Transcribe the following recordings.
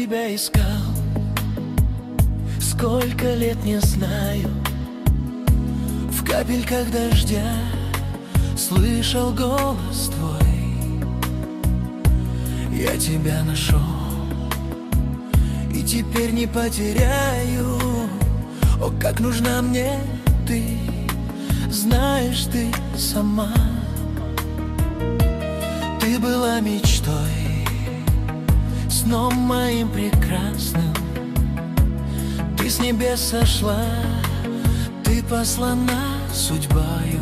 тебя искал, сколько лет не знаю. В капельках дождя слышал голос твой. Я тебя нашел и теперь не потеряю. О, как нужна мне ты, знаешь ты сама. Ты была мечтой, сном моим прекрасным. Ты с небес сошла, ты послана судьбою.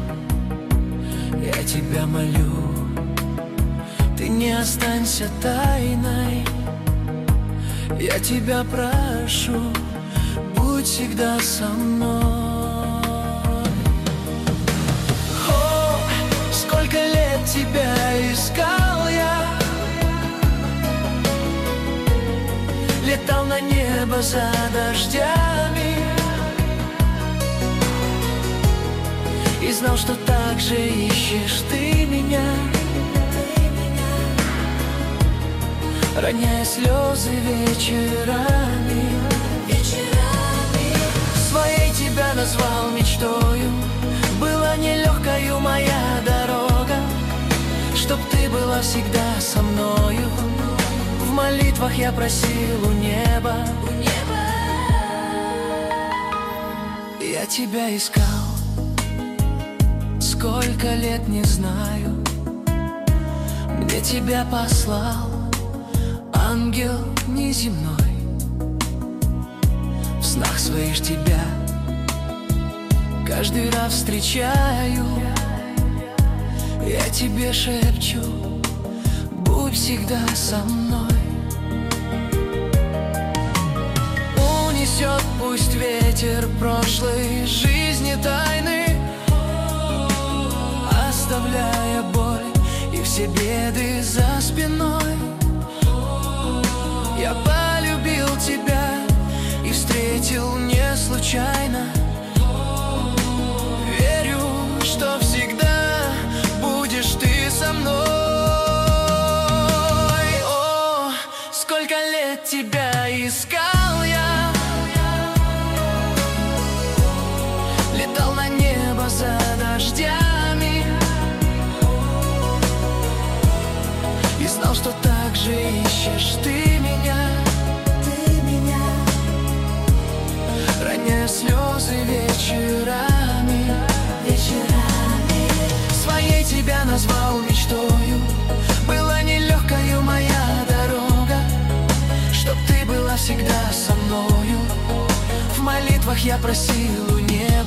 Я тебя молю, ты не останься тайной. Я тебя прошу, будь всегда со мной. О, сколько лет тебя искал я, летал на небо за дождями и знал, что так же ищешь ты меня, роняя слезы вечерами. Своей тебя назвал мечтою, была нелегкою моя дорога, чтоб ты была всегда со мною. В молитвах я просил у неба, я тебя искал, сколько лет не знаю. Мне тебя послал ангел неземной. В снах своих тебя каждый раз встречаю. Я тебе шепчу, будь всегда со мной. Унесет пусть ветер прошлой жизни тайны, оставляя боль и все беды за спиной. Я полюбил тебя и встретил не случайно. Верю, что всегда будешь ты со мной. О, сколько лет тебя искал я, летал на небо за дождями и знал, что так же ищешь ты меня, роняя слезы вечерами. Своей тебя назвал мечтою, была нелегкою моя дорога, чтоб ты была всегда со мною. В молитвах я просил у неба.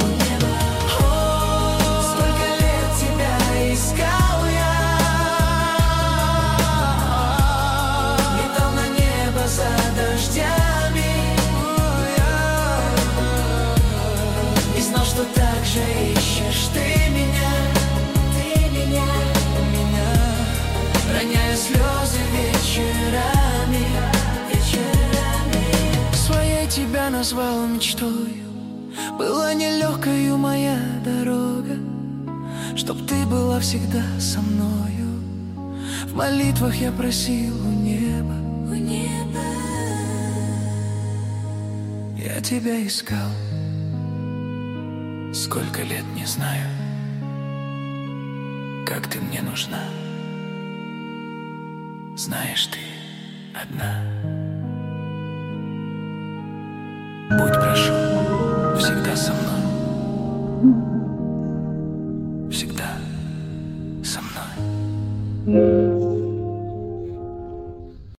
Сколько лет тебя искал я, летал на небо за дождями и знал, что так же ищешь ты меня, роняя слезы вечерами. Своей тебя назвал мечтою, была нелегкою моя дорога, чтоб ты была всегда со мною. В молитвах я просил у неба, я тебя искал, сколько лет не знаю, как ты мне нужна. Знаешь, ты одна. Будь, прошу, всегда со мной.